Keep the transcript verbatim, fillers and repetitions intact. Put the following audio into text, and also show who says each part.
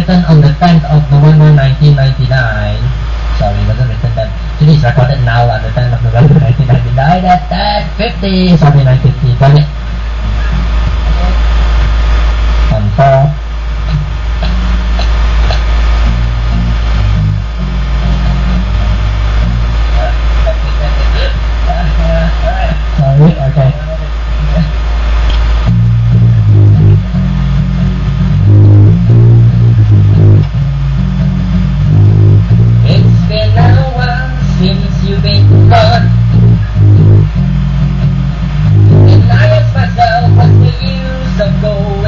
Speaker 1: written on the tenth of November nineteen ninety-nine. Sorry, it wasn't written then. It is recorded now on the tenth of November nineteen ninety-nine at ten fifty. Sorry, nine fifty. Got it? On four. Sorry, okay. It's been a while since you've been gone, and I ask myself, what's the use of going?